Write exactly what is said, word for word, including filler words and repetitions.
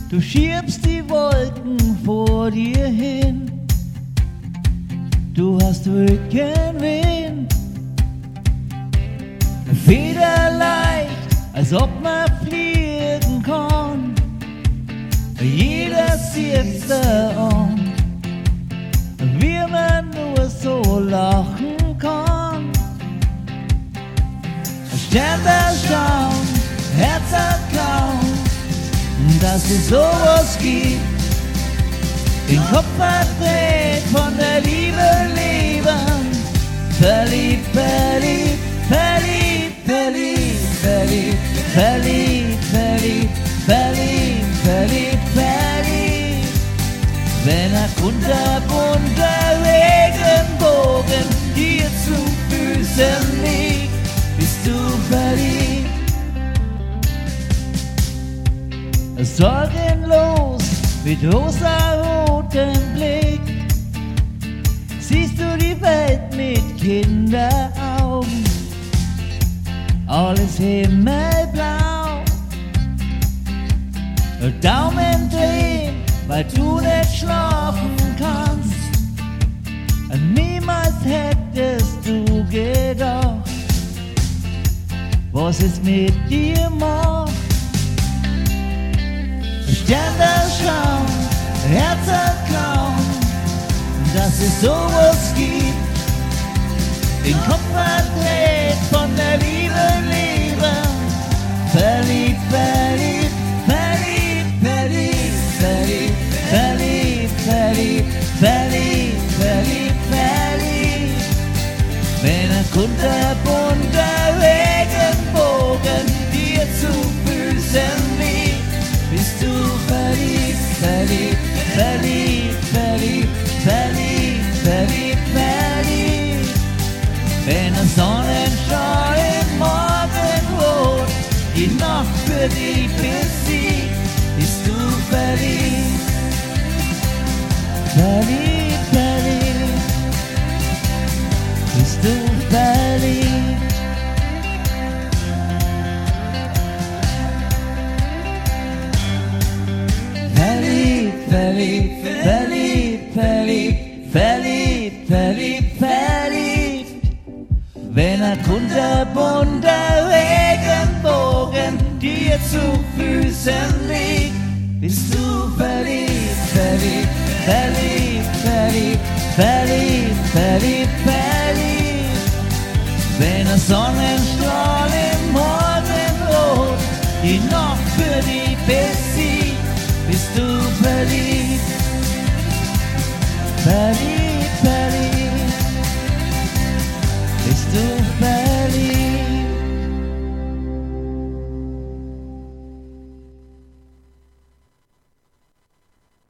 Du schiebst die Wolken vor dir hin. Du hast Rückenwind, federleicht, als ob man fliegen kann. Jeder sitzt da an, wie man nur so lachen kann. Sterne schauen, Herz hat kaum, dass es sowas gibt. Den Kopf verdreht von der Liebe leben. Verliebt, verliebt, verliebt, verliebt, verliebt, verliebt, verliebt, verliebt, verliebt, verliebt. Wenn ein kunterbunter Regenbogen dir zu Füßen liegt, bist du verliebt. Sorgenlos mit rosarotem Blick siehst du die Welt mit Kinderaugen, alles himmelblau. Daumen drehen, weil du nicht schlafen kannst. Niemals hättest du gedacht, was es mit dir macht. Sterne schauen, Herzen klauen, dass es sowas gibt. Den Kopf verdreht von der Liebe leben. Verliebt, verliebt, verliebt, verliebt, verliebt, verliebt, verliebt, verliebt, verliebt, verliebt. Wenn ein kunterbunter Regenbogen dir zu Füßen liegt, bist du verliebt, verliebt, verliebt, verliebt, verliebt, verliebt, verliebt. Wenn ein Sonnenstrahl im Morgenrot die Nacht für dich besiegt, bist du verliebt, verliebt, verliebt, bist du verliebt. Verliebt, verliebt, verliebt, verliebt, verliebt, verliebt. Wenn ein kunterbunter Regenbogen dir zu Füßen liegt, bist du verliebt, verliebt, verliebt, verliebt, verliebt, verliebt, verliebt. Wenn ein Sonnenstrahl im Morgenrot die Nacht für dich besiegt, bist du verliebt, verliebt, verliebt, bist du verliebt.